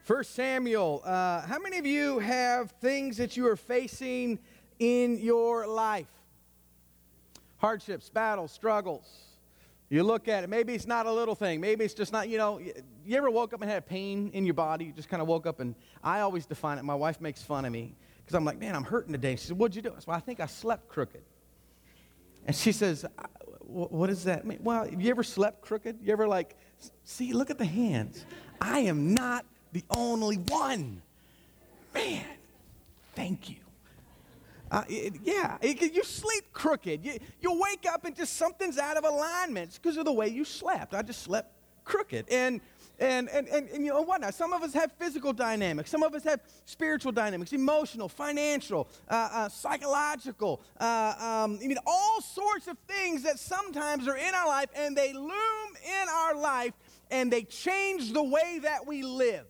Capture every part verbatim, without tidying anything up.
First Samuel, uh, how many of you have things that you are facing in your life? Hardships, battles, struggles. You look at it, maybe it's not a little thing. Maybe it's just not, you know, you ever woke up and had pain in your body? You just kind of woke up, and I always define it. My wife makes fun of me because I'm like, man, I'm hurting today. She said, what'd you do? I said, well, I think I slept crooked. And she says, what does that mean? Well, have you ever slept crooked? You ever like, see, look at the hands. I am not the only one. Man, thank you. Uh, it, yeah, it, you sleep crooked. You, you wake up and just something's out of alignment. It's because of the way you slept. I just slept crooked. And and, and, and and you know what now? Some of us have physical dynamics. Some of us have spiritual dynamics, emotional, financial, uh, uh, psychological. Uh, um, I mean, all sorts of things that sometimes are in our life, and they loom in our life, and they change the way that we live.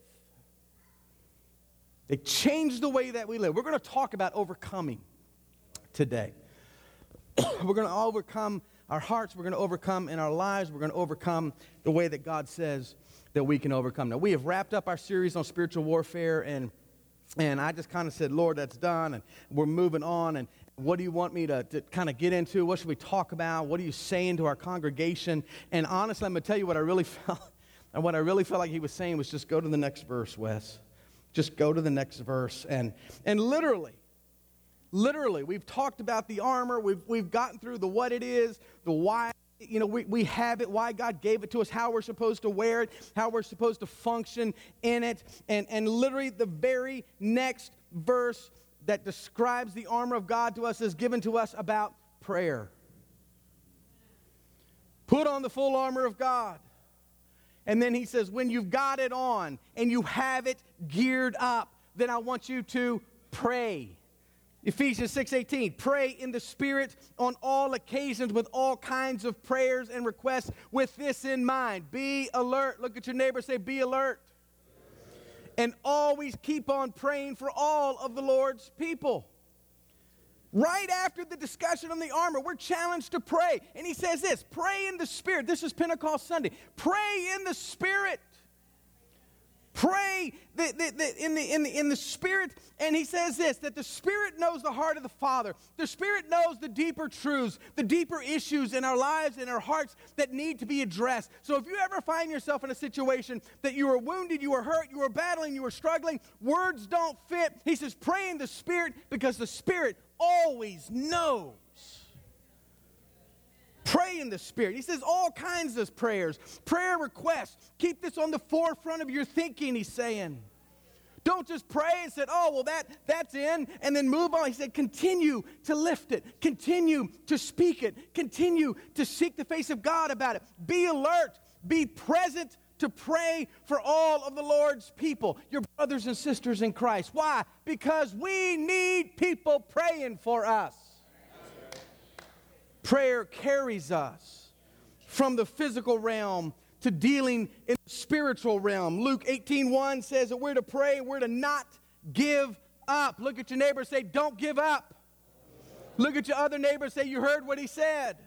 They change the way that we live. We're going to talk about overcoming today. We're going to overcome our hearts. We're going to overcome in our lives. We're going to overcome the way that God says that we can overcome. Now, we have wrapped up our series on spiritual warfare, and and I just kind of said, Lord, that's done, and we're moving on, and what do you want me to, to kind of get into? What should we talk about? What are you saying to our congregation? And honestly, I'm going to tell you what I really felt, and what I really felt like he was saying was just go to the next verse, Wes. Just go to the next verse. And and literally, literally, we've talked about the armor. We've we've gotten through the what it is, the why, you know, we, we have it, why God gave it to us, how we're supposed to wear it, how we're supposed to function in it. And, and literally the very next verse that describes the armor of God to us is given to us about prayer. Put on the full armor of God. And then he says, when you've got it on and you have it geared up, then I want you to pray. Ephesians six eighteen, pray in the Spirit on all occasions with all kinds of prayers and requests with this in mind. Be alert. Look at your neighbor, say, be alert. And always keep on praying for all of the Lord's people. Right after the discussion on the armor, we're challenged to pray. And he says this, pray in the Spirit. This is Pentecost Sunday. Pray in the Spirit. Pray the, the, the, in, the, in, the, in the Spirit. And he says this, that the Spirit knows the heart of the Father. The Spirit knows the deeper truths, the deeper issues in our lives, in our hearts that need to be addressed. So if you ever find yourself in a situation that you were wounded, you were hurt, you were battling, you were struggling, words don't fit, he says pray in the Spirit because the Spirit always knows. Pray in the Spirit. He says all kinds of prayers, prayer requests. Keep this on the forefront of your thinking, he's saying. Don't just pray and say, oh, well, that, that's in, and then move on. He said continue to lift it. Continue to speak it. Continue to seek the face of God about it. Be alert. Be present to pray for all of the Lord's people, your brothers and sisters in Christ. Why? Because we need people praying for us. Prayer carries us from the physical realm to dealing in the spiritual realm. Luke eighteen one says that we're to pray, we're to not give up. Look at your neighbor and say, don't give up. Look at your other neighbor and say, you heard what he said.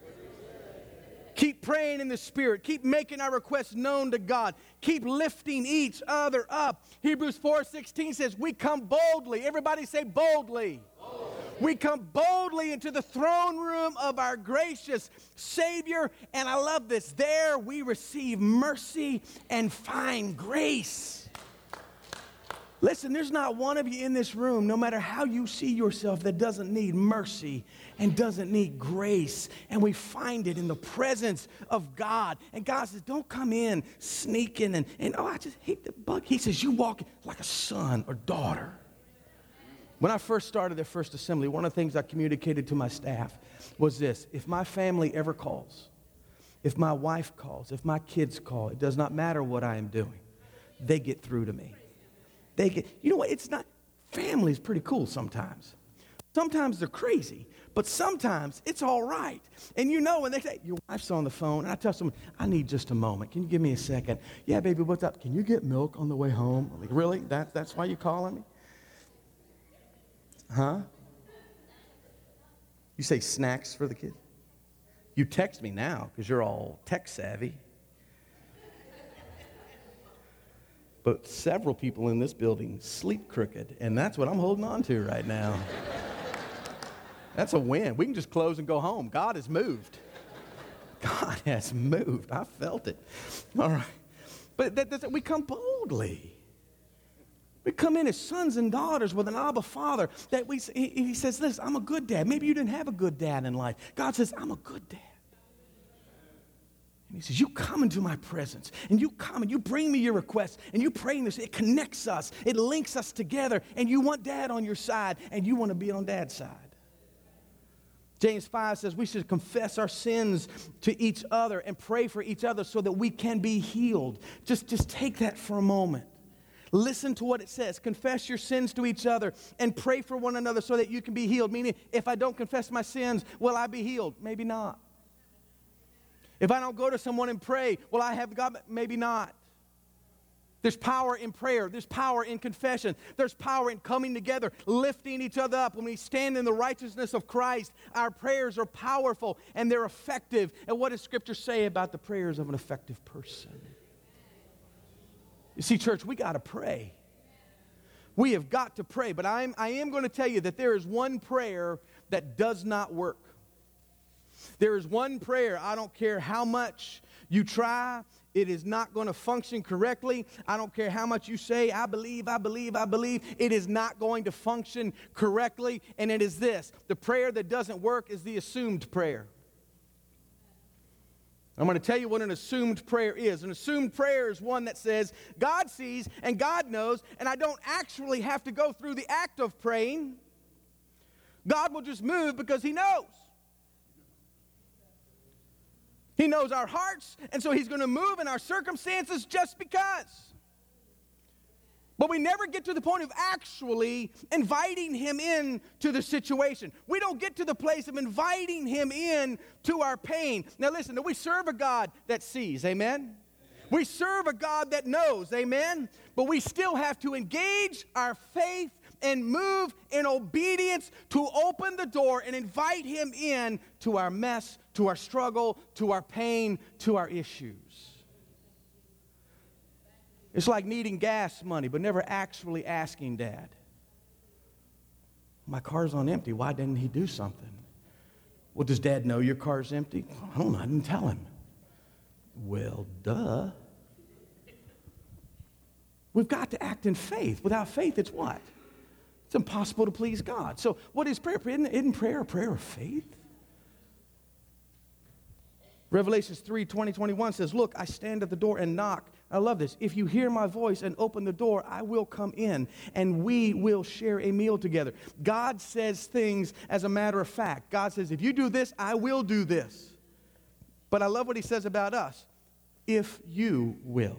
Keep praying in the Spirit. Keep making our requests known to God. Keep lifting each other up. Hebrews four sixteen says, we come boldly. Everybody say boldly. Boldly. We come boldly into the throne room of our gracious Savior. And I love this. There we receive mercy and find grace. Listen, there's not one of you in this room, no matter how you see yourself, that doesn't need mercy and doesn't need grace. And we find it in the presence of God. And God says, don't come in sneaking and, and oh, I just hate the bug. He says, you walk like a son or daughter. When I first started at First Assembly, one of the things I communicated to my staff was this. If my family ever calls, if my wife calls, if my kids call, it does not matter what I am doing. They get through to me. They get, you know what, it's not, family is pretty cool sometimes. Sometimes they're crazy, but sometimes it's all right. And you know when they say, your wife's on the phone, and I tell someone, I need just a moment. Can you give me a second? Yeah, baby, what's up? Can you get milk on the way home? I'm like, really? That, that's why you're calling me? Huh? You say snacks for the kids? You text me now because you're all tech savvy. But several people in this building sleep crooked, and that's what I'm holding on to right now. That's a win. We can just close and go home. God has moved. God has moved. I felt it. All right. But that, that, we come boldly. We come in as sons and daughters with an Abba Father. That we, he, he says, listen, I'm a good dad. Maybe you didn't have a good dad in life. God says, I'm a good dad. And he says, you come into my presence, and you come and you bring me your requests, and you pray in this. It connects us. It links us together, and you want dad on your side, and you want to be on dad's side. James five says we should confess our sins to each other and pray for each other so that we can be healed. Just, just take that for a moment. Listen to what it says. Confess your sins to each other and pray for one another so that you can be healed. Meaning, if I don't confess my sins, will I be healed? Maybe not. If I don't go to someone and pray, will I have God? Maybe not. There's power in prayer. There's power in confession. There's power in coming together, lifting each other up. When we stand in the righteousness of Christ, our prayers are powerful and they're effective. And what does Scripture say about the prayers of an effective person? You see, church, we got to pray. We have got to pray. But I'm, I am going to tell you that there is one prayer that does not work. There is one prayer, I don't care how much you try, it is not going to function correctly. I don't care how much you say, I believe, I believe, I believe. It is not going to function correctly. And it is this. The prayer that doesn't work is the assumed prayer. I'm going to tell you what an assumed prayer is. An assumed prayer is one that says, God sees and God knows, and I don't actually have to go through the act of praying. God will just move because He knows. He knows our hearts, and so He's going to move in our circumstances just because. But we never get to the point of actually inviting Him in to the situation. We don't get to the place of inviting Him in to our pain. Now listen, we serve a God that sees, amen? We serve a God that knows, amen? But we still have to engage our faith and move in obedience to open the door and invite Him in to our mess, to our struggle, to our pain, to our issues. It's like needing gas money, but never actually asking Dad. My car's on empty. Why didn't He do something? Well, does Dad know your car's empty? I don't know. I didn't tell him. Well, duh. We've got to act in faith. Without faith, it's what? It's impossible to please God. So what is prayer? Isn't, isn't prayer a prayer of faith? Revelations three, twenty, twenty-one says, look, I stand at the door and knock. I love this. If you hear my voice and open the door, I will come in and we will share a meal together. God says things as a matter of fact. God says, if you do this, I will do this. But I love what He says about us. If you will.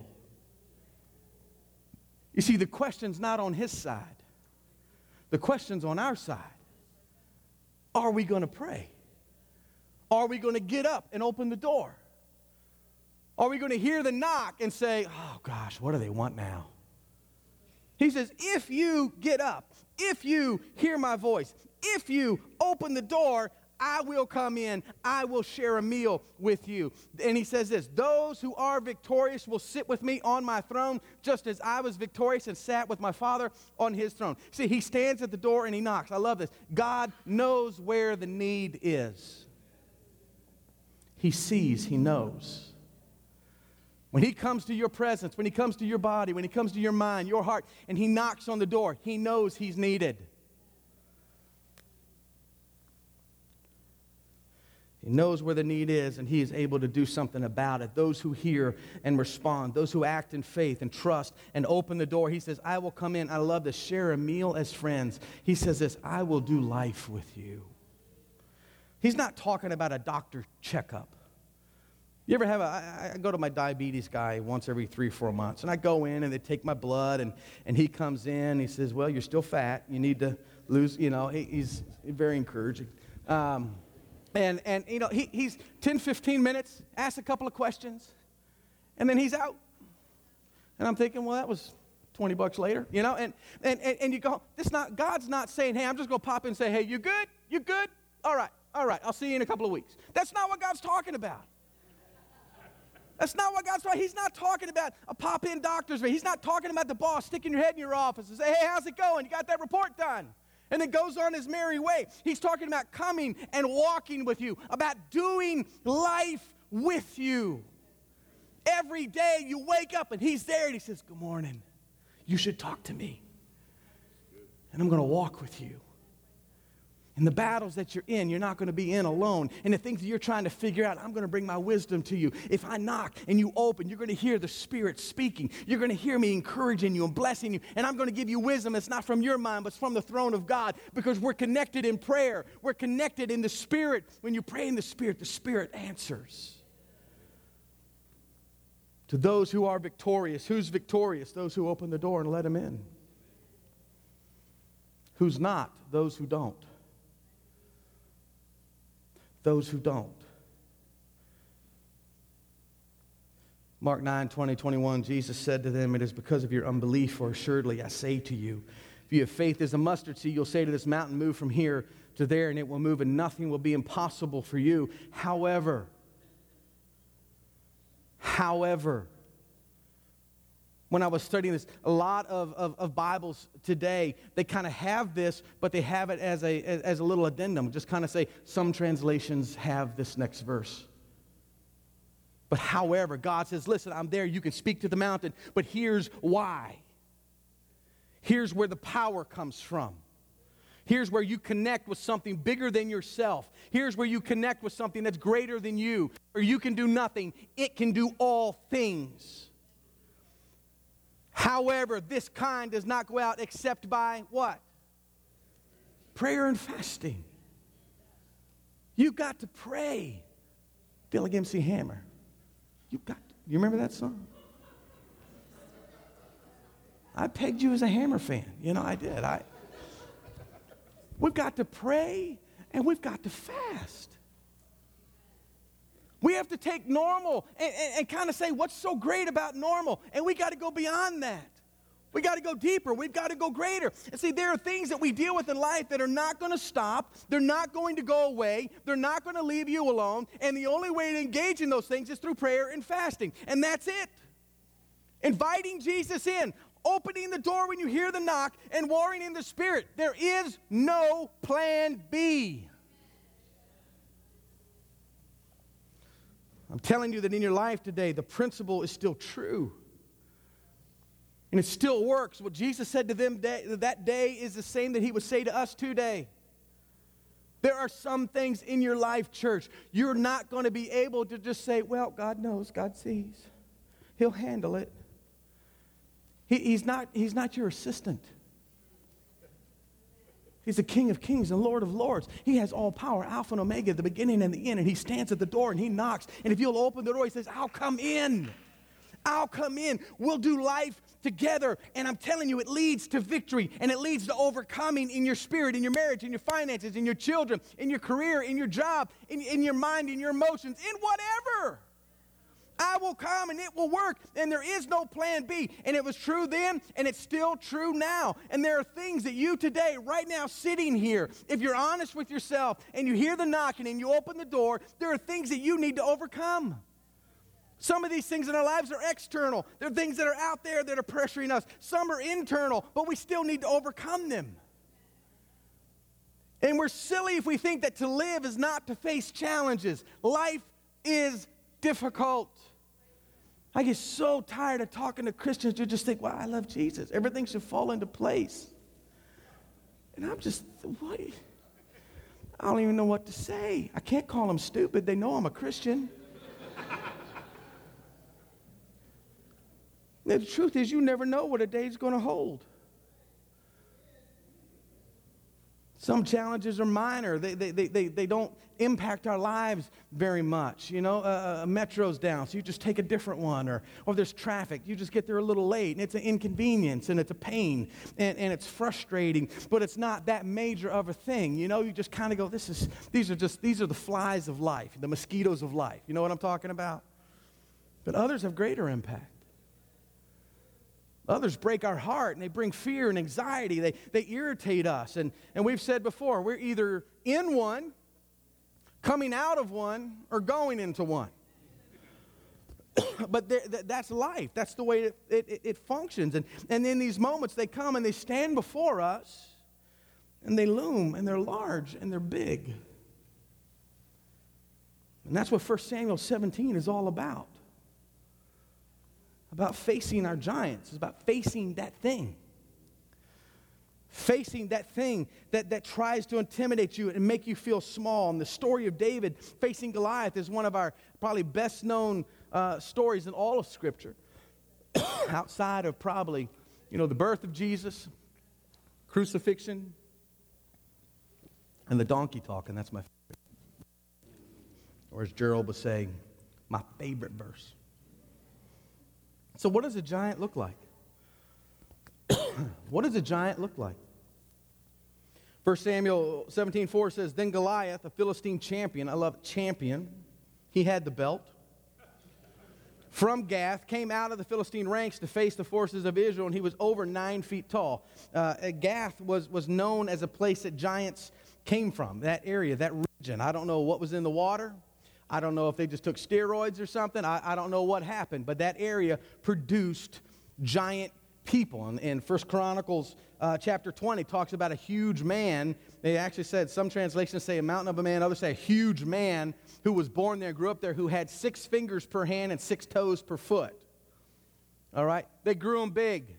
You see, the question's not on His side. The question's on our side. Are we going to pray? Are we going to get up and open the door? Are we going to hear the knock and say, oh gosh, what do they want now? He says, if you get up, if you hear my voice, if you open the door, I will come in, I will share a meal with you. And He says this, those who are victorious will sit with me on my throne, just as I was victorious and sat with my Father on His throne. See, He stands at the door and He knocks. I love this. God knows where the need is. He sees, He knows. When He comes to your presence, when He comes to your body, when He comes to your mind, your heart, and He knocks on the door, He knows He's needed. He knows where the need is, and He is able to do something about it. Those who hear and respond, those who act in faith and trust and open the door, He says, I will come in. I love to share a meal as friends. He says this, I will do life with you. He's not talking about a doctor checkup. You ever have a, I, I go to my diabetes guy once every three, four months, and I go in and they take my blood, and, and he comes in, he says, well, you're still fat. You need to lose, you know, he, he's very encouraging. Um, and, and, you know, he, he's ten, fifteen minutes, asks a couple of questions, and then he's out. And I'm thinking, well, that was twenty bucks later, you know, and, and, and, and you go, this not, God's not saying, hey, I'm just going to pop in and say, hey, you good? You good? All right, all right, I'll see you in a couple of weeks. That's not what God's talking about. That's not what God's talking. He's not talking about a pop-in doctor's visit. He's not talking about the boss sticking your head in your office and say, hey, how's it going? You got that report done? And then goes on his merry way. He's talking about coming and walking with you, about doing life with you. Every day you wake up and he's there and he says, good morning. You should talk to me. And I'm going to walk with you. In the battles that you're in, you're not going to be in alone. And the things that you're trying to figure out, I'm going to bring my wisdom to you. If I knock and you open, you're going to hear the Spirit speaking. You're going to hear me encouraging you and blessing you. And I'm going to give you wisdom that's not from your mind, but it's from the throne of God, because we're connected in prayer. We're connected in the Spirit. When you pray in the Spirit, the Spirit answers. To those who are victorious. Who's victorious? Those who open the door and let him in. Who's not? Those who don't. Those who don't. Mark nine, twenty, twenty-one, Jesus said to them, it is because of your unbelief, for assuredly I say to you, if you have faith as a mustard seed, you'll say to this mountain, move from here to there, and it will move, and nothing will be impossible for you. However, however, when I was studying this, a lot of, of, of Bibles today, they kind of have this, but they have it as a, as, as a little addendum. Just kind of say, some translations have this next verse. But however, God says, listen, I'm there. You can speak to the mountain, but here's why. Here's where the power comes from. Here's where you connect with something bigger than yourself. Here's where you connect with something that's greater than you, where you can do nothing. It can do all things. However, this kind does not go out except by what? Prayer and fasting. You got to pray. Billy M C Hammer. You got to, you remember that song? I pegged you as a Hammer fan. You know, I did. I. We've got to pray and we've got to fast. We have to take normal and, and, and kind of say, what's so great about normal? And we got to go beyond that. We got to go deeper. We've got to go greater. And see, there are things that we deal with in life that are not going to stop. They're not going to go away. They're not going to leave you alone. And the only way to engage in those things is through prayer and fasting. And that's it. Inviting Jesus in. Opening the door when you hear the knock and warring in the Spirit. There is no plan B. I'm telling you that in your life today, the principle is still true. And it still works. What Jesus said to them day, that day is the same that he would say to us today. There are some things in your life, church, you're not going to be able to just say, well, God knows, God sees. He'll handle it. He, he's not, he's not your assistant. He's the King of Kings and Lord of Lords. He has all power, Alpha and Omega, the beginning and the end. And he stands at the door and he knocks. And if you'll open the door, he says, I'll come in. I'll come in. We'll do life together. And I'm telling you, it leads to victory. And it leads to overcoming in your spirit, in your marriage, in your finances, in your children, in your career, in your job, in, in your mind, in your emotions, in whatever. I will come and it will work, and there is no plan B. And it was true then, and it's still true now. And there are things that you today, right now, sitting here, if you're honest with yourself and you hear the knocking and you open the door, there are things that you need to overcome. Some of these things in our lives are external. There are things that are out there that are pressuring us. Some are internal, but we still need to overcome them. And we're silly if we think that to live is not to face challenges. Life is difficult. I get so tired of talking to Christians who just think, well, I love Jesus. Everything should fall into place. And I'm just, what? I don't even know what to say. I can't call them stupid. They know I'm a Christian. The truth is, you never know what a day's going to hold. Some challenges are minor. They, they, they, they, they don't impact our lives very much. You know, uh, a metro's down, so you just take a different one. Or, or there's traffic. You just get there a little late, and it's an inconvenience, and it's a pain, and, and it's frustrating, but it's not that major of a thing. You know, you just kind of go, this is, these are just, these are the flies of life, the mosquitoes of life. You know what I'm talking about? But others have greater impact. Others break our heart, and they bring fear and anxiety. They, they irritate us. And, and we've said before, we're either in one, coming out of one, or going into one. But th- that's life. That's the way it, it, it functions. And, and in these moments, they come and they stand before us, and they loom, and they're large, and they're big. And that's what First Samuel seventeen is all about. About facing our giants. It's about facing that thing. Facing that thing that, that tries to intimidate you and make you feel small. And the story of David facing Goliath is one of our probably best known uh, stories in all of Scripture. Outside of probably, you know, the birth of Jesus, crucifixion, and the donkey talk, and that's my favorite. Or as Gerald would say, my favorite verse. So what does a giant look like? What does a giant look like? First Samuel seventeen four says, Then Goliath, a Philistine champion, I love champion, he had the belt, from Gath, came out of the Philistine ranks to face the forces of Israel, and he was over nine feet tall. Uh, Gath was, was known as a place that giants came from, that area, that region. I don't know what was in the water. I don't know if they just took steroids or something. I, I don't know what happened, but that area produced giant people. And in First Chronicles uh, chapter twenty talks about a huge man. They actually said, some translations say a mountain of a man, others say a huge man who was born there, grew up there, who had six fingers per hand and six toes per foot. All right? They grew him big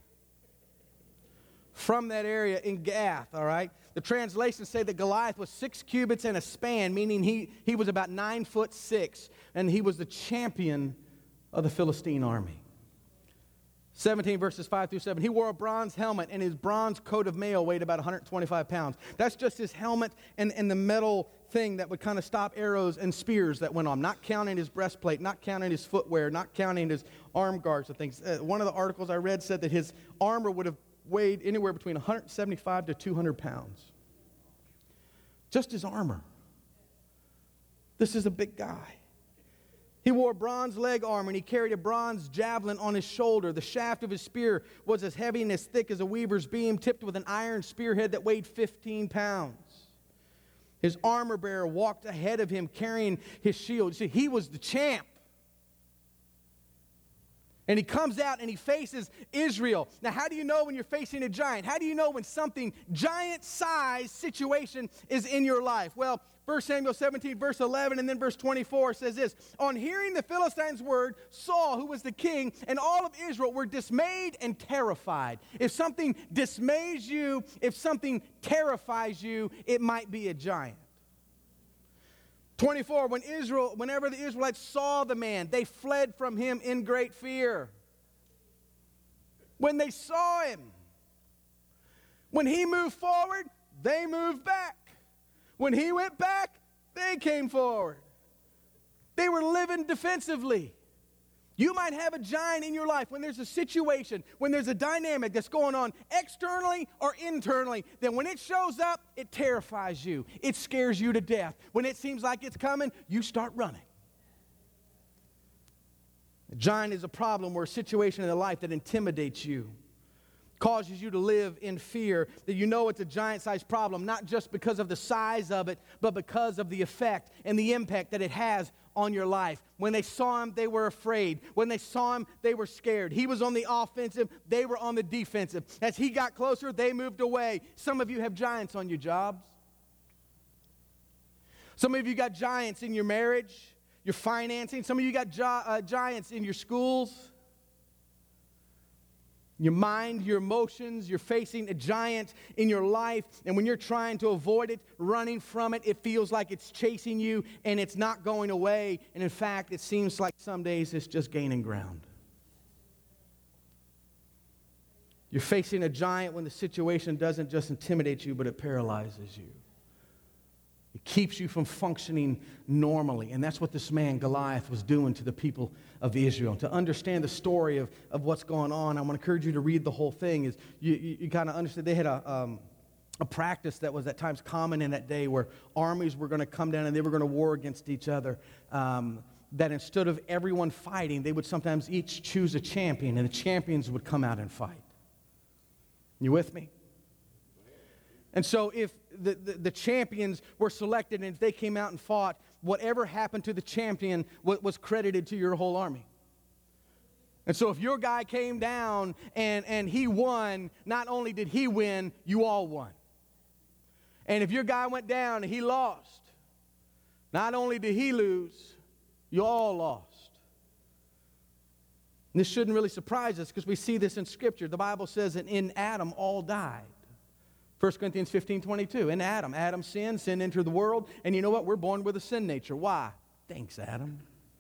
from that area in Gath, all right? The translations say that Goliath was six cubits and a span, meaning he, he was about nine foot six, and he was the champion of the Philistine army. seventeen verses five through seven. He wore a bronze helmet, and his bronze coat of mail weighed about one hundred twenty-five pounds. That's just his helmet and, and the metal thing that would kind of stop arrows and spears that went on. Not counting his breastplate, not counting his footwear, not counting his arm guards and things. Uh, one of the articles I read said that his armor would have weighed anywhere between one hundred seventy-five to two hundred pounds. Just his armor. This is a big guy. He wore bronze leg armor, and he carried a bronze javelin on his shoulder. The shaft of his spear was as heavy and as thick as a weaver's beam, tipped with an iron spearhead that weighed fifteen pounds. His armor bearer walked ahead of him carrying his shield. See, he was the champ. And he comes out and he faces Israel. Now, how do you know when you're facing a giant? How do you know when something giant-sized situation is in your life? Well, First Samuel seventeen, verse eleven, and then verse twenty-four says this. On hearing the Philistines' word, Saul, who was the king, and all of Israel were dismayed and terrified. If something dismays you, if something terrifies you, it might be a giant. twenty-four, when Israel, whenever the Israelites saw the man, they fled from him in great fear. When they saw him, when he moved forward, they moved back. When he went back, they came forward. They were living defensively. You might have a giant in your life when there's a situation, when there's a dynamic that's going on externally or internally, then when it shows up, it terrifies you. It scares you to death. When it seems like it's coming, you start running. A giant is a problem or a situation in the life that intimidates you, causes you to live in fear, that you know it's a giant-sized problem, not just because of the size of it, but because of the effect and the impact that it has on your life. When they saw him, they were afraid. When they saw him, they were scared. He was on the offensive, they were on the defensive. As he got closer, they moved away. Some of you have giants on your jobs. Some of you got giants in your marriage, your financing. Some of you got gi- uh, giants in your schools. Your mind, your emotions, you're facing a giant in your life, and when you're trying to avoid it, running from it, it feels like it's chasing you, and it's not going away, and in fact, it seems like some days it's just gaining ground. You're facing a giant when the situation doesn't just intimidate you, but it paralyzes you. It keeps you from functioning normally. And that's what this man, Goliath, was doing to the people of Israel. To understand the story of, of what's going on, I want to encourage you to read the whole thing. Is You, you, you kind of understand. They had a, um, a practice that was at times common in that day where armies were going to come down and they were going to war against each other. Um, that instead of everyone fighting, they would sometimes each choose a champion, and the champions would come out and fight. You with me? And so if the, the, the champions were selected and if they came out and fought, whatever happened to the champion was, was credited to your whole army. And so if your guy came down and, and he won, not only did he win, you all won. And if your guy went down and he lost, not only did he lose, you all lost. And this shouldn't really surprise us because we see this in Scripture. The Bible says that in Adam all died. First Corinthians fifteen twenty-two. In Adam. Adam sinned, sin entered the world. And you know what? We're born with a sin nature. Why? Thanks, Adam.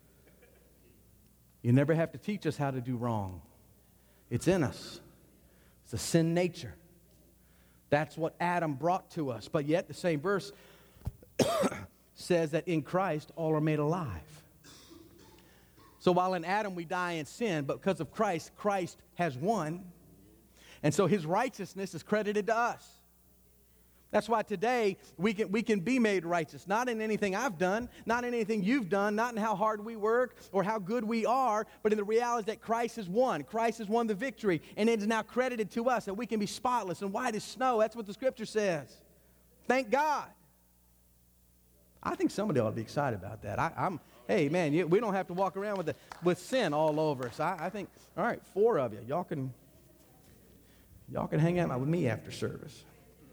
You never have to teach us how to do wrong. It's in us. It's a sin nature. That's what Adam brought to us. But yet the same verse says that in Christ all are made alive. So while in Adam we die in sin, but because of Christ, Christ has won. And so his righteousness is credited to us. That's why today we can, we can be made righteous. Not in anything I've done, not in anything you've done, not in how hard we work or how good we are, but in the reality that Christ has won. Christ has won the victory, and it is now credited to us that we can be spotless and white as snow. That's what the Scripture says. Thank God. I think somebody ought to be excited about that. I, I'm, hey, man, you, we don't have to walk around with, the, with sin all over us. I, I think, all right, four of you, y'all can, y'all can hang out with me after service.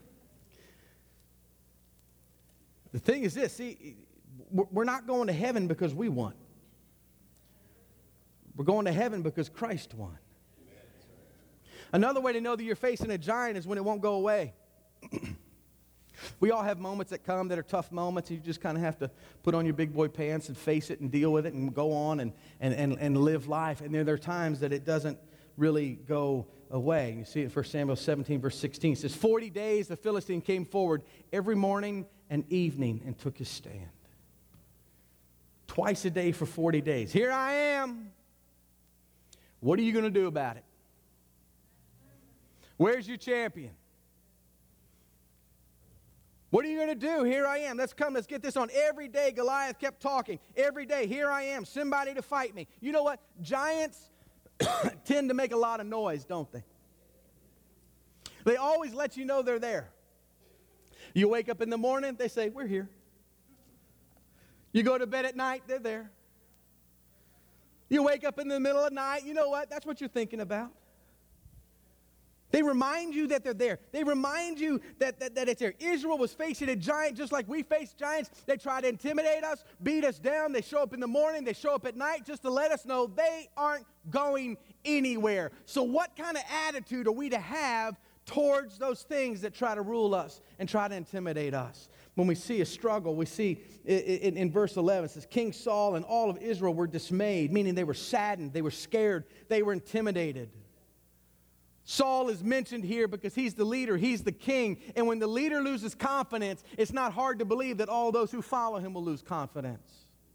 The thing is this, see, we're not going to heaven because we won. We're going to heaven because Christ won. Another way to know that you're facing a giant is when it won't go away. We all have moments that come that are tough moments. You just kind of have to put on your big boy pants and face it and deal with it and go on and, and, and, and live life. And then there are times that it doesn't really go away. You see it in First Samuel seventeen, verse sixteen. It says, forty days the Philistine came forward every morning and evening and took his stand. Twice a day for forty days. Here I am. What are you going to do about it? Where's your champion? What are you going to do? Here I am. Let's come. Let's get this on. Every day Goliath kept talking. Every day, here I am. Somebody to fight me. You know what? Giants tend to make a lot of noise, don't they? They always let you know they're there. You wake up in the morning, they say, we're here. You go to bed at night, they're there. You wake up in the middle of the night, you know what? That's what you're thinking about. They remind you that they're there. They remind you that, that, that it's there. Israel was facing a giant just like we face giants. They try to intimidate us, beat us down. They show up in the morning. They show up at night just to let us know they aren't going anywhere. So what kind of attitude are we to have towards those things that try to rule us and try to intimidate us? When we see a struggle, we see in, in, in verse eleven, it says, King Saul and all of Israel were dismayed, meaning they were saddened, they were scared, they were intimidated. Saul is mentioned here because he's the leader, he's the king, and when the leader loses confidence, it's not hard to believe that all those who follow him will lose confidence.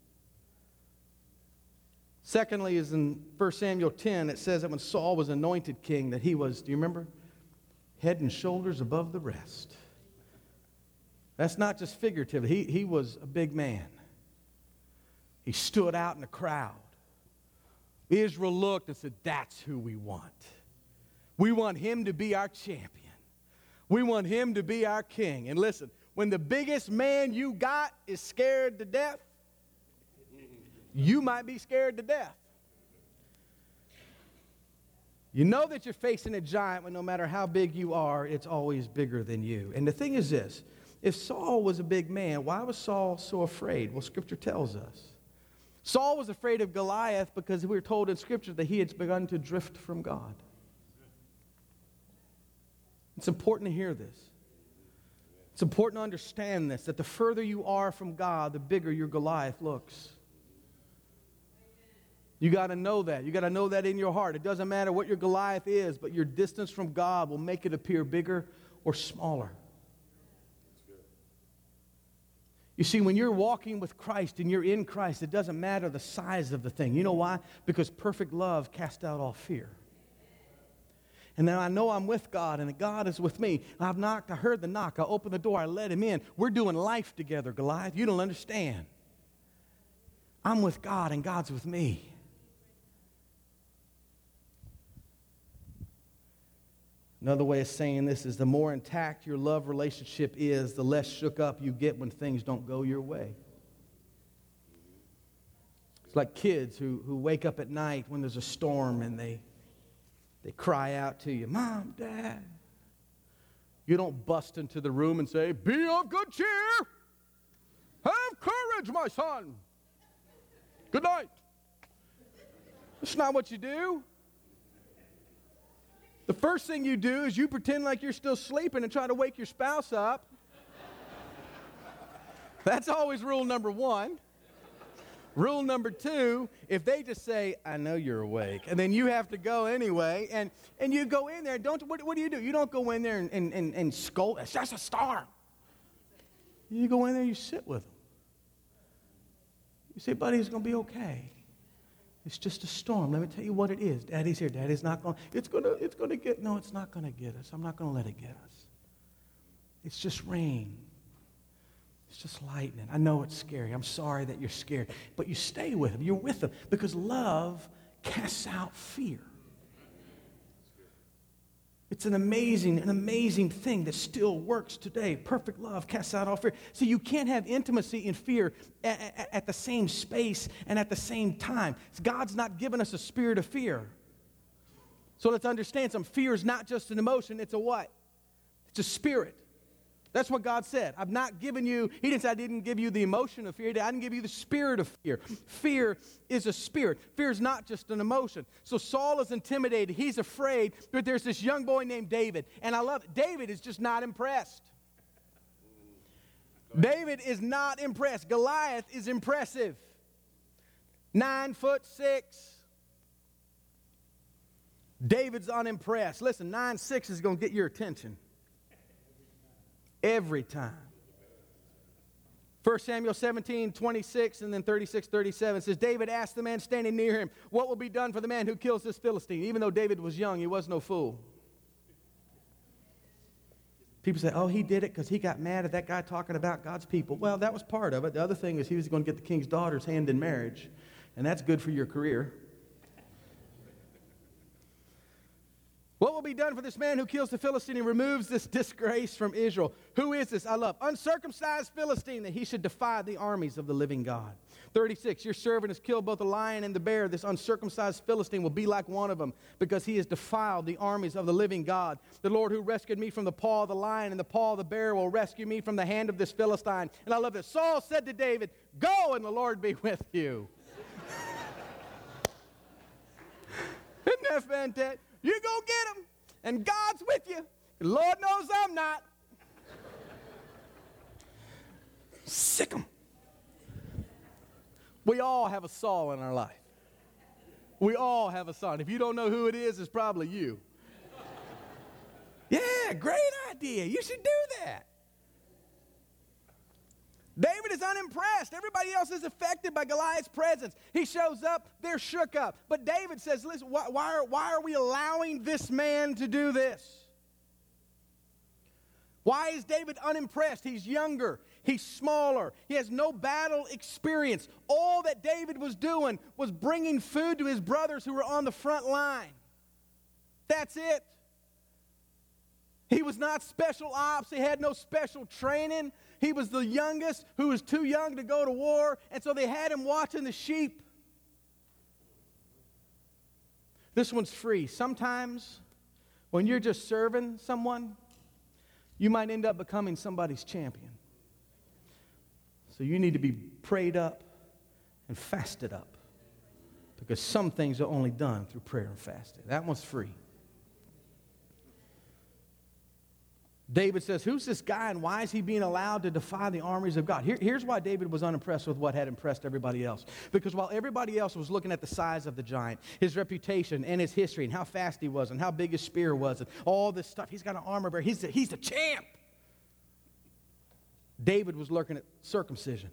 Secondly, is in First Samuel ten, it says that when Saul was anointed king, that he was, do you remember? Head and shoulders above the rest. That's not just figurative. He, he was a big man. He stood out in the crowd. Israel looked and said, that's who we want. We want him to be our champion. We want him to be our king. And listen, when the biggest man you got is scared to death, you might be scared to death. You know that you're facing a giant when no matter how big you are, it's always bigger than you. And the thing is this, if Saul was a big man, why was Saul so afraid? Well, Scripture tells us. Saul was afraid of Goliath because we were told in Scripture that he had begun to drift from God. It's important to hear this. It's important to understand this, that the further you are from God, the bigger your Goliath looks. You got to know that. You got to know that in your heart. It doesn't matter what your Goliath is, but your distance from God will make it appear bigger or smaller. You see, when you're walking with Christ and you're in Christ, it doesn't matter the size of the thing. You know why? Because perfect love casts out all fear. And then I know I'm with God and that God is with me. I've knocked, I heard the knock, I opened the door, I let him in. We're doing life together, Goliath. You don't understand. I'm with God and God's with me. Another way of saying this is the more intact your love relationship is, the less shook up you get when things don't go your way. like kids who, who wake up at night when there's a storm and they, they cry out to you, Mom, Dad. You don't bust into the room and say, be of good cheer. Have courage, my son. Good night. That's not what you do. The first thing you do is you pretend like you're still sleeping and try to wake your spouse up. That's always rule number one. Rule number two, if they just say, I know you're awake, and then you have to go anyway, and, and you go in there, don't what, what do you do? You don't go in there and, and, and, and scold. It's just a storm. You go in there, you sit with them. You say, buddy, it's going to be okay. It's just a storm. Let me tell you what it is. Daddy's here. Daddy's not going, it's going to, it's going to get, no, it's not going to get us. I'm not going to let it get us. It's just rain. It's just lightning. I know it's scary. I'm sorry that you're scared. But you stay with them. You're with them because love casts out fear. It's an amazing, an amazing thing that still works today. Perfect love casts out all fear. So you can't have intimacy and fear at, at, at the same space and at the same time. God's not given us a spirit of fear. So let's understand something. Fear is not just an emotion. It's a what? It's a spirit. That's what God said. I've not given you, he didn't say I didn't give you the emotion of fear. I didn't give you the spirit of fear. Fear is a spirit. Fear is not just an emotion. So Saul is intimidated. He's afraid. But there's this young boy named David. And I love it. David is just not impressed. David is not impressed. Goliath is impressive. Nine foot six. David's unimpressed. Listen, nine six is going to get your attention. Every time. First Samuel seventeen, twenty-six, and then thirty-six, thirty-seven says, David asked the man standing near him, what will be done for the man who kills this Philistine? Even though David was young, he was no fool. People say, oh, he did it because he got mad at that guy talking about God's people. Well, that was part of it. The other thing is he was going to get the king's daughter's hand in marriage, and that's good for your career. What will be done for this man who kills the Philistine and removes this disgrace from Israel? Who is this? I love. Uncircumcised Philistine, that he should defy the armies of the living God. thirty-six, your servant has killed both the lion and the bear. This uncircumcised Philistine will be like one of them because he has defiled the armies of the living God. The Lord who rescued me from the paw of the lion and the paw of the bear will rescue me from the hand of this Philistine. And I love this. Saul said to David, go and the Lord be with you. Isn't that fantastic? You go get him, and God's with you. Lord knows I'm not. Sick 'em. We all have a Saul in our life. We all have a son. If you don't know who it is, it's probably you. Yeah, great idea. You should do that. David is unimpressed. Everybody else is affected by Goliath's presence. He shows up, they're shook up. But David says, listen, why, why, are, why are we allowing this man to do this? Why is David unimpressed? He's younger. He's smaller. He has no battle experience. All that David was doing was bringing food to his brothers who were on the front line. That's it. He was not special ops. He had no special training. He was the youngest who was too young to go to war, and so they had him watching the sheep. This one's free. Sometimes when you're just serving someone, you might end up becoming somebody's champion. So you need to be prayed up and fasted up because some things are only done through prayer and fasting. That one's free. David says, who's this guy and why is he being allowed to defy the armies of God? Here, here's why David was unimpressed with what had impressed everybody else. Because while everybody else was looking at the size of the giant, his reputation and his history and how fast he was and how big his spear was and all this stuff, he's got an armor bearer, he's the, he's the champ. David was looking at circumcision.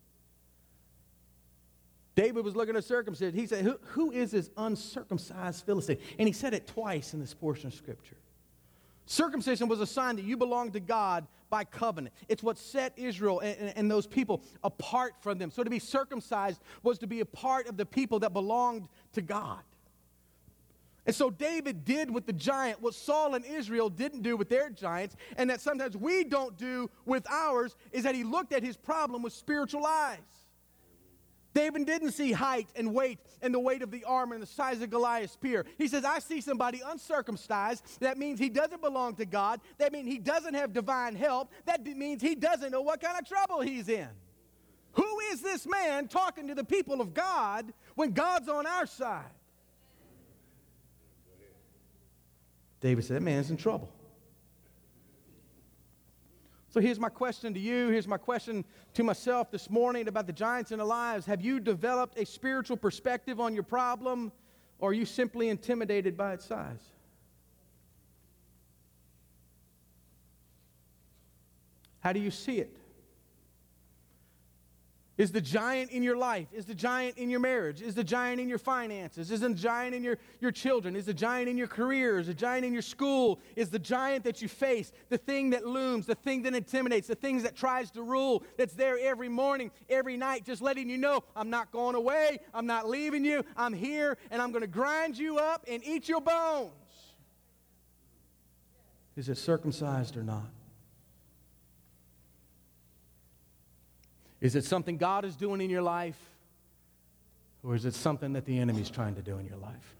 David was looking at circumcision. He said, who, who is this uncircumcised Philistine? And he said it twice in this portion of Scripture. Circumcision was a sign that you belonged to God by covenant. It's what set Israel and, and, and those people apart from them. So to be circumcised was to be a part of the people that belonged to God. And so David did with the giant what Saul and Israel didn't do with their giants, and that sometimes we don't do with ours, is that he looked at his problem with spiritual eyes. David didn't see height and weight and the weight of the armor and the size of Goliath's spear. He says, I see somebody uncircumcised. That means he doesn't belong to God. That means he doesn't have divine help. That means he doesn't know what kind of trouble he's in. Who is this man talking to the people of God when God's on our side? David said, that man's in trouble. So here's my question to you. Here's my question to myself this morning about the giants in our lives. Have you developed a spiritual perspective on your problem, or are you simply intimidated by its size? How do you see it? Is the giant in your life? Is the giant in your marriage? Is the giant in your finances? Is the giant in your, your children? Is the giant in your career? Is the giant in your school? Is the giant that you face the thing that looms, the thing that intimidates, the things that tries to rule, that's there every morning, every night, just letting you know, I'm not going away, I'm not leaving you, I'm here, and I'm going to grind you up and eat your bones. Is it circumcised or not? Is it something God is doing in your life, or is it something that the enemy is trying to do in your life?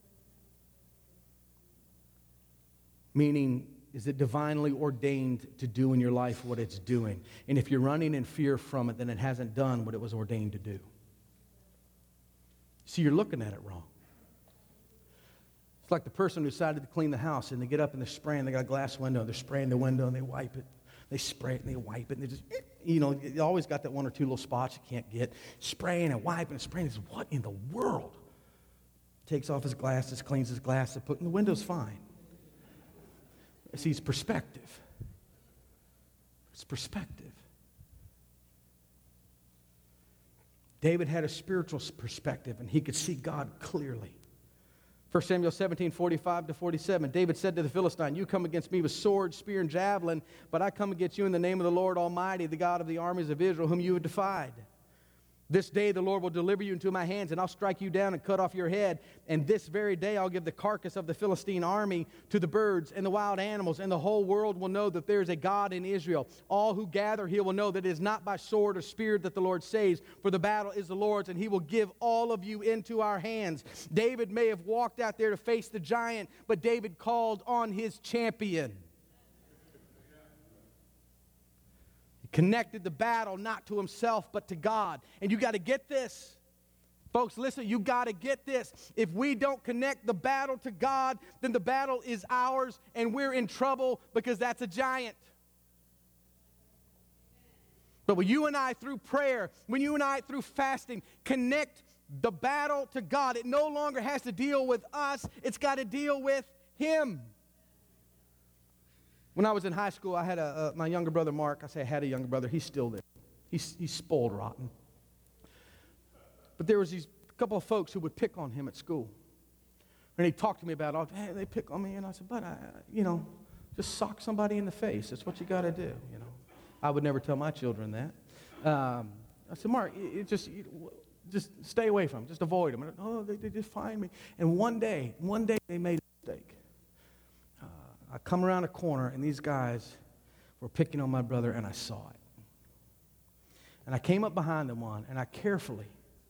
Meaning, is it divinely ordained to do in your life what it's doing? And if you're running in fear from it, then it hasn't done what it was ordained to do. See, you're looking at it wrong. It's like the person who decided to clean the house, and they get up and they're spraying. They got a glass window, they're spraying the window, and they wipe it. They spray it and they wipe it, and they just, you know, you always got that one or two little spots you can't get. Spraying and wiping and spraying. Says, what in the world? Takes off his glasses, cleans his glasses, put in the window's fine. See, it's perspective. It's perspective. David had a spiritual perspective, and he could see God clearly. First Samuel seventeen, forty-five to forty-seven, David said to the Philistine, you come against me with sword, spear, and javelin, but I come against you in the name of the Lord Almighty, the God of the armies of Israel, whom you have defied. This day the Lord will deliver you into my hands, and I'll strike you down and cut off your head. And this very day I'll give the carcass of the Philistine army to the birds and the wild animals, and the whole world will know that there is a God in Israel. All who gather here will know that it is not by sword or spear that the Lord saves, for the battle is the Lord's, and he will give all of you into our hands. David may have walked out there to face the giant, but David called on his champion. Connected the battle not to himself but to God. And you got to get this. Folks, listen, you got to get this. If we don't connect the battle to God, then the battle is ours and we're in trouble because that's a giant. But when you and I, through prayer, when you and I, through fasting, connect the battle to God, it no longer has to deal with us. It's got to deal with him. When I was in high school, I had a, uh, my younger brother, Mark. I say I had a younger brother. He's still there. He's, he's spoiled rotten. But there was these couple of folks who would pick on him at school. And he'd talk to me about, oh, hey, they pick on me. And I said, but, I, you know, just sock somebody in the face. That's what you got to do, you know. I would never tell my children that. Um, I said, Mark, it, it just, it, just stay away from them. Just avoid them. And, oh, they, they just find me. And one day, one day they made a mistake. I come around a corner, and these guys were picking on my brother, and I saw it. And I came up behind them one, and I carefully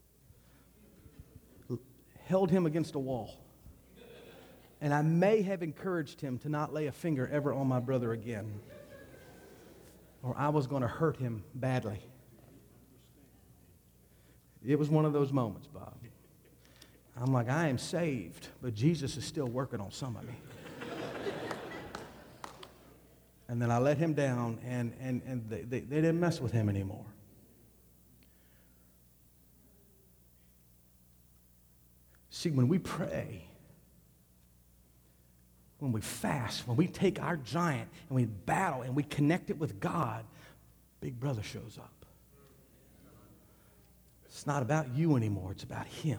held him against a wall. And I may have encouraged him to not lay a finger ever on my brother again, or I was going to hurt him badly. It was one of those moments, Bob. I'm like, I am saved, but Jesus is still working on some of me. And then I let him down, and, and, and they, they, they didn't mess with him anymore. See, when we pray, when we fast, when we take our giant and we battle and we connect it with God, Big Brother shows up. It's not about you anymore. It's about him.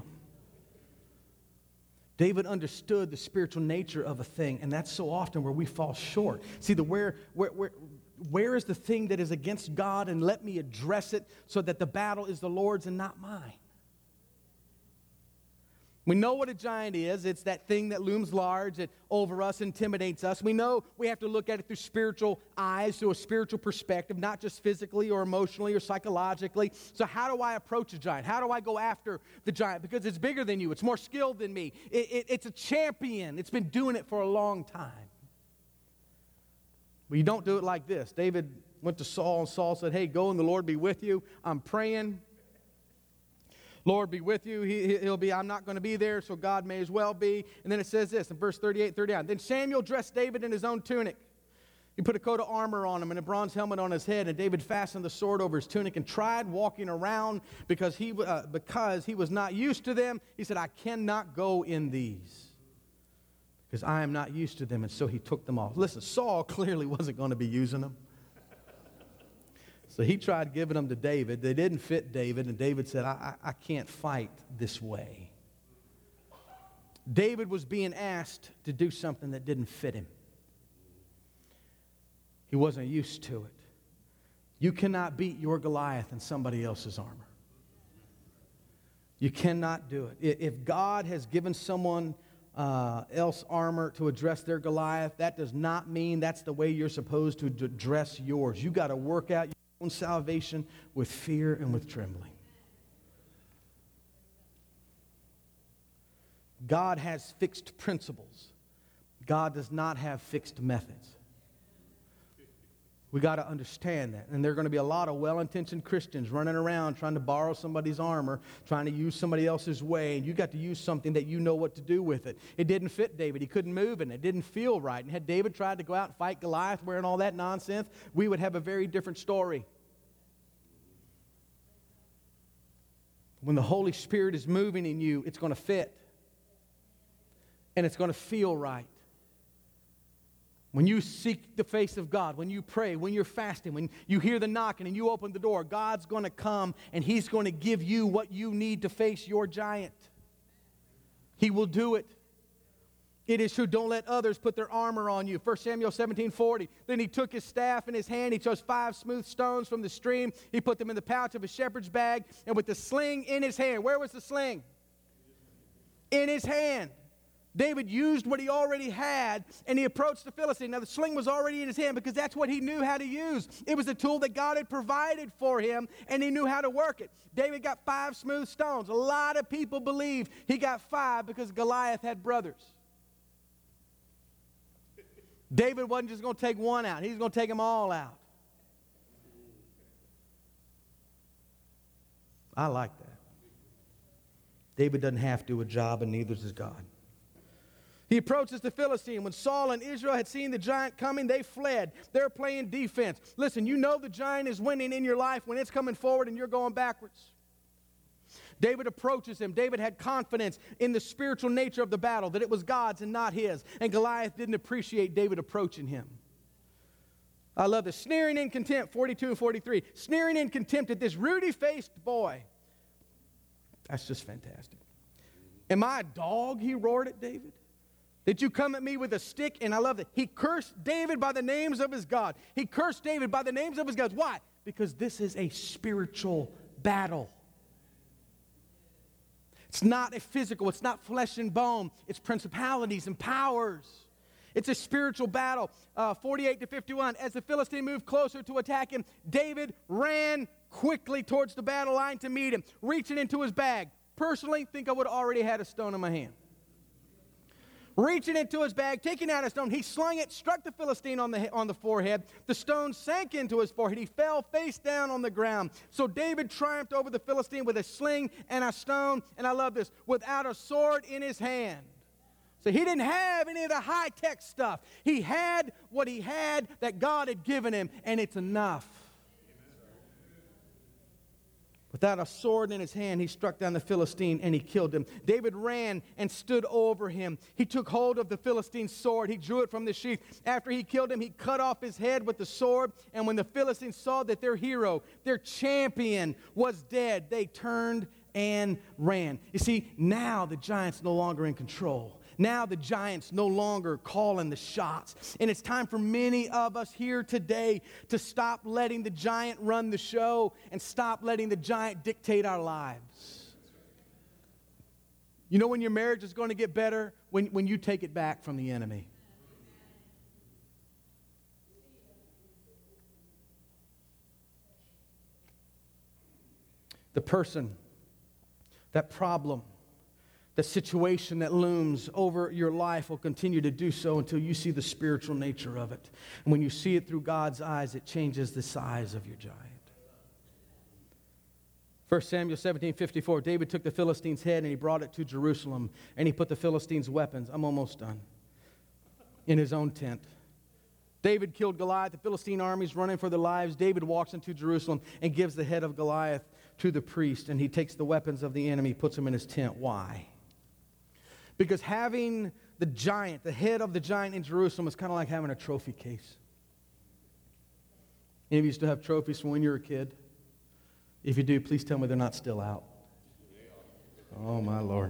David understood the spiritual nature of a thing, and that's so often where we fall short. See, the where, where, where, where is the thing that is against God, and let me address it so that the battle is the Lord's and not mine. We know what a giant is. It's that thing that looms large, that over us intimidates us. We know we have to look at it through spiritual eyes, through a spiritual perspective, not just physically or emotionally or psychologically. So how do I approach a giant? How do I go after the giant? Because it's bigger than you. It's more skilled than me. It, it, it's a champion. It's been doing it for a long time. But you don't do it like this. David went to Saul, and Saul said, hey, go and the Lord be with you. I'm praying. Lord be with you. He, he'll be, I'm not going to be there, so God may as well be. And then it says this in verse thirty-eight, thirty-nine. Then Samuel dressed David in his own tunic. He put a coat of armor on him and a bronze helmet on his head, and David fastened the sword over his tunic and tried walking around because he, uh, because he was not used to them. He said, I cannot go in these because I am not used to them. And so he took them off. Listen, Saul clearly wasn't going to be using them. So he tried giving them to David. They didn't fit David, and David said, I, I, I can't fight this way. David was being asked to do something that didn't fit him. He wasn't used to it. You cannot beat your Goliath in somebody else's armor. You cannot do it. If God has given someone uh, else armor to address their Goliath, that does not mean that's the way you're supposed to address yours. You got to work out own salvation with fear and with trembling. God has fixed principles. God does not have fixed methods. We got to understand that. And there are going to be a lot of well-intentioned Christians running around trying to borrow somebody's armor, trying to use somebody else's way, and you got to use something that you know what to do with it. It didn't fit David. He couldn't move in it. It didn't feel right. And had David tried to go out and fight Goliath wearing all that nonsense, we would have a very different story. When the Holy Spirit is moving in you, it's going to fit. And it's going to feel right. When you seek the face of God, when you pray, when you're fasting, when you hear the knocking and you open the door, God's going to come and He's going to give you what you need to face your giant. He will do it. It is true. Don't let others put their armor on you. First Samuel seventeen forty. Then he took his staff in his hand. He chose five smooth stones from the stream. He put them in the pouch of his shepherd's bag. And with the sling in his hand. Where was the sling? In his hand. David used what he already had, and he approached the Philistine. Now, the sling was already in his hand because that's what he knew how to use. It was a tool that God had provided for him, and he knew how to work it. David got five smooth stones. A lot of people believe he got five because Goliath had brothers. David wasn't just going to take one out. He was going to take them all out. I like that. David doesn't have to do a job, and neither does God. He approaches the Philistine. When Saul and Israel had seen the giant coming, they fled. They're playing defense. Listen, you know the giant is winning in your life when it's coming forward and you're going backwards. David approaches him. David had confidence in the spiritual nature of the battle, that it was God's and not his. And Goliath didn't appreciate David approaching him. I love this. Sneering in contempt, forty-two and forty-three. Sneering in contempt at this ruddy-faced boy. That's just fantastic. Am I a dog? He roared at David. Did you come at me with a stick? And I love that. He cursed David by the names of his God. He cursed David by the names of his gods. Why? Because this is a spiritual battle. It's not a physical. It's not flesh and bone. It's principalities and powers. It's a spiritual battle. Uh, forty-eight to fifty-one. As the Philistine moved closer to attack him, David ran quickly towards the battle line to meet him, reaching into his bag. Personally, think I would have already had a stone in my hand. Reaching into his bag, taking out a stone, he slung it, struck the Philistine on the, on the forehead. The stone sank into his forehead. He fell face down on the ground. So David triumphed over the Philistine with a sling and a stone, and I love this, without a sword in his hand. So he didn't have any of the high-tech stuff. He had what he had that God had given him, and it's enough. Without a sword in his hand, he struck down the Philistine and he killed him. David ran and stood over him. He took hold of the Philistine's sword. He drew it from the sheath. After he killed him, he cut off his head with the sword. And when the Philistines saw that their hero, their champion, was dead, they turned and ran. You see, now the giant's no longer in control. Now the giant's no longer calling the shots. And it's time for many of us here today to stop letting the giant run the show and stop letting the giant dictate our lives. You know when your marriage is going to get better? When, when you take it back from the enemy. The person, that problem, the situation that looms over your life will continue to do so until you see the spiritual nature of it. And when you see it through God's eyes, it changes the size of your giant. First Samuel seventeen fifty-four, David took the Philistine's head and he brought it to Jerusalem, and he put the Philistines' weapons, I'm almost done, in his own tent. David killed Goliath. The Philistine army's running for their lives. David walks into Jerusalem and gives the head of Goliath to the priest, and he takes the weapons of the enemy, puts them in his tent. Why? Because having the giant, the head of the giant in Jerusalem is kind of like having a trophy case. Any of you still have trophies from when you were a kid? If you do, please tell me they're not still out. Oh, my Lord.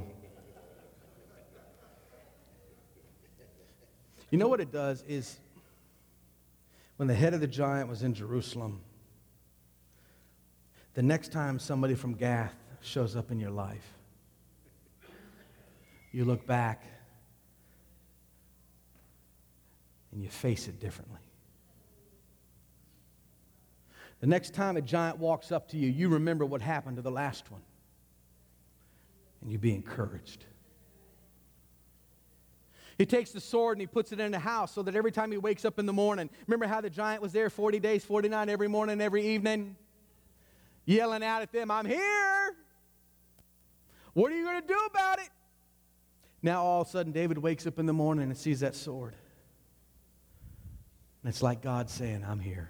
You know what it does is, when the head of the giant was in Jerusalem, the next time somebody from Gath shows up in your life, you look back and you face it differently. The next time a giant walks up to you, you remember what happened to the last one, and you be encouraged. He takes the sword and he puts it in the house so that every time he wakes up in the morning, remember how the giant was there forty days, forty nights, every morning, every evening, yelling out at them, I'm here. What are you going to do about it? Now all of a sudden David wakes up in the morning and sees that sword. And it's like God saying, I'm here.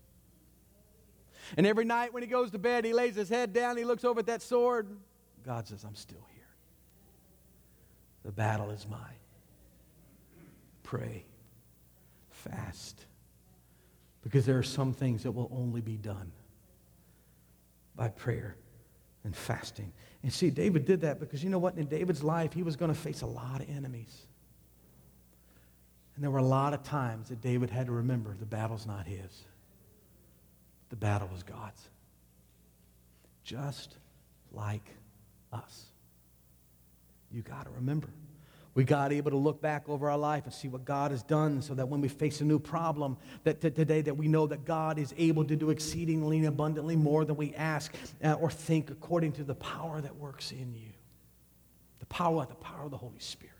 And every night when he goes to bed, he lays his head down, he looks over at that sword. God says, I'm still here. The battle is mine. Pray, fast, because there are some things that will only be done by prayer and fasting. And see, David did that because you know what? In David's life, he was going to face a lot of enemies. And there were a lot of times that David had to remember the battle's not his. The battle was God's. Just like us. You got to remember. We got to be able to look back over our life and see what God has done so that when we face a new problem that t- today that we know that God is able to do exceedingly and abundantly more than we ask uh, or think according to the power that works in you. The power, the power of the Holy Spirit.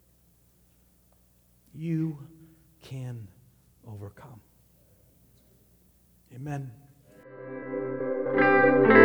You can overcome. Amen.